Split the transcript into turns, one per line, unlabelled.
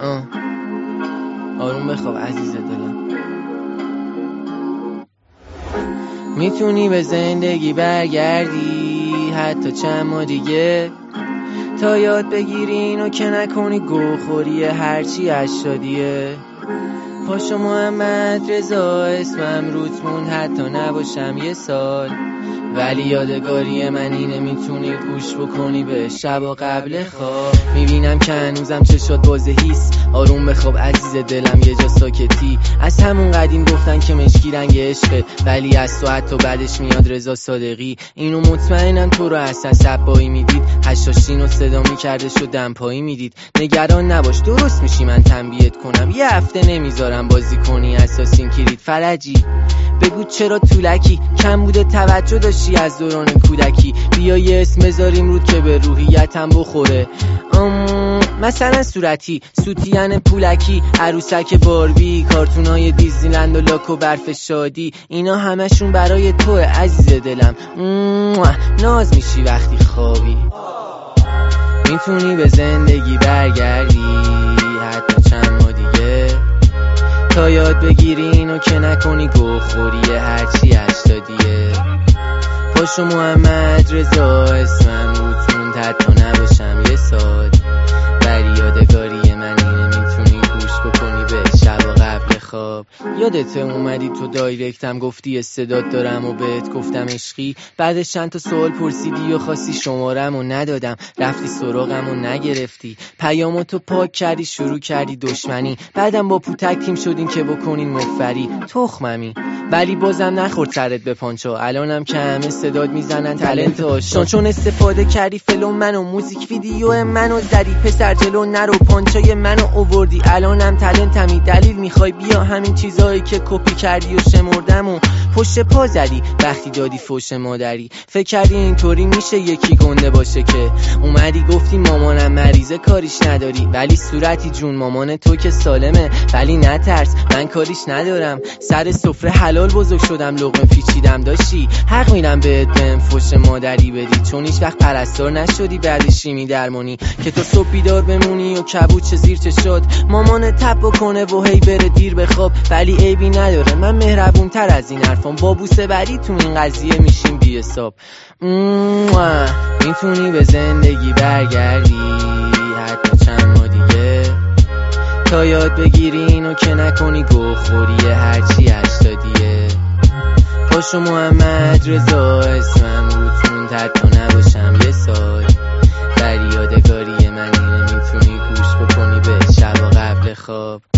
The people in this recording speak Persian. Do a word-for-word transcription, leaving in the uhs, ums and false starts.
آه. آروم بخواب عزیز دلم. میتونی به زندگی برگردی حتی چند ماه دیگه، تا یاد بگیری اینو که نکنی گوخوری هرچی اشادیه. پاشو محمد رضا اسمم روت موند حتی نباشم یه سال، ولی یادگاری من اینه میتونی گوش بکنی به شبا قبل خواب. میبینم که هنوزم چشات بازه هیس، آروم بخواب عزیز دلم یه جا ساکتی. از همون قدیم گفتن که مشکی رنگ عشقه، ولی از تو حتی بعدش میاد رضا صادقی. اینو مطمئنم تو رو اصلا صبایی میدید، هشاشین و صدا میکردش و دمپایی میدید. نگران نباش درست میشی من تنبیهت کنم، یه هفته نمیذارم بازی کنی اساسین کرید فرجی. بگو چرا طولکی کم بوده توجه داشتی از دوران کودکی، بیا یه اسم بذاریم رود که به روحیتم بخوره. ام مثلا صورتی سوتین پولکی، عروسک باربی، کارتونای دیزنیلند و لاک و برف شادی، اینا همشون برای توه عزیز دلم. ناز میشی وقتی خوابی. میتونی به زندگی برگردی حتی چند ماه دیگه، تا یاد بگیری اینو که نکنی گوخوری هرچی اشتادیه. پاشو محمد رضا اسمم روت موند حتی نباشم یه سال، ولی یادگاری من اینه میتونی گوش بکنی به شبا قبل خواب. یادت اومدی تو دایرکتم گفتی استعداد دارم و بهت گفتم عشقی، بعدش چند تا سوال پرسیدی و خواستی شمارم و ندادم، رفتی سراغم و نگرفتی، پیامو تو پاک کردی شروع کردی دشمنی، بعدم با پوتک تیم شدین که بکنین مفری تخممی، ولی بازم نخورد سرت به پانچا. الانم که همه صداد میزنن تالنت آشان، چون استفاده کردی فلو منو موزیک ویدیو منو زدی پسر جلو نرو پانچای منو اووردی. الانم تالنتمی دلیل میخوای بیا همین چیزایی که کپی کردی و شمردم و پشت پا زدی وقتی دادی فوش مادری. فکر کردی اینطوری میشه یکی گنده باشه که اومدی گفتی مامانم مریضه کاریش نداری، ولی صورتی جون مامان تو که سالمه، ولی نترس من کاریش ندارم. سر سفره حلال بزرگ شدم لقمه پیچیدم، داشتی حق میرم بهت بهم فوش مادری بدی، چون هیچ وقت پرستار نشدی بعد شیمی درمانی که تو صبح بیدار بمونی و کبوچ زیر چشات مامان تپ بکنه و هی بره دیر بخواب. ولی عیبی نداره من مهربون تر از این حرفام، با بوسه بری تو این قضیه میشیم بی حساب. میتونی به زندگی برگردی حتی چند ماه دیگه، تا یاد بگیری اینو که نکنی گوخوری هرچی اشتادیه. پاشو محمد رضا اسمم روت موند حتی نباشم یه سال، ولی یادگاری من اینه میتونی گوش بکنی به شبا قبل خواب.